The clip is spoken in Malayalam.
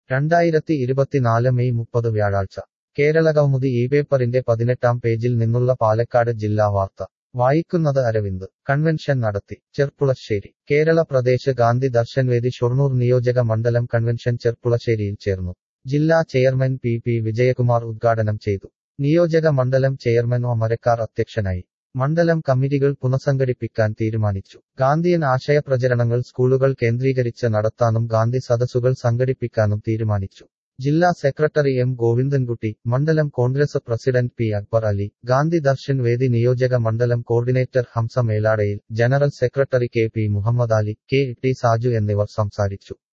2024 മെയ് 30 വ്യാഴാഴ്ച കേരളകൗമുദി ഈ പേപ്പറിന്റെ 18-ാം പേജിൽ നിന്നുള്ള പാലക്കാട് ജില്ലാ വാർത്ത വായിക്കുന്നത് അരവിന്ദ് കൺവെൻഷൻ നടത്തി ചെർപ്പുളശ്ശേരി കേരള പ്രദേശ് ഗാന്ധി ദർശൻവേദി ഷൊർണൂർ നിയോജക മണ്ഡലം കൺവെൻഷൻ ചെർപ്പുളശ്ശേരിയിൽ ചേർന്നു ജില്ലാ ചെയർമാൻ പി വിജയകുമാർ ഉദ്ഘാടനം ചെയ്തു നിയോജക മണ്ഡലം ചെയർമാൻ ഒ മരക്കാർ അധ്യക്ഷനായി മണ്ഡലം കമ്മിറ്റികൾ പുനഃസംഘടിപ്പിക്കാൻ തീരുമാനിച്ചു ഗാന്ധിയൻ ആശയപ്രചരണങ്ങൾ സ്കൂളുകൾ കേന്ദ്രീകരിച്ച് നടത്താനും ഗാന്ധി സദസ്സുകൾ സംഘടിപ്പിക്കാനും തീരുമാനിച്ചു ജില്ലാ സെക്രട്ടറി എം ഗോവിന്ദൻകുട്ടി മണ്ഡലം കോൺഗ്രസ് പ്രസിഡന്റ് പി അക്ബർ അലി ഗാന്ധി ദർശൻ വേദി നിയോജക മണ്ഡലം coordinator Hamsa Meladayil general secretary K P Muhammad Ali K T Saju എന്നിവർ സംസാരിച്ചു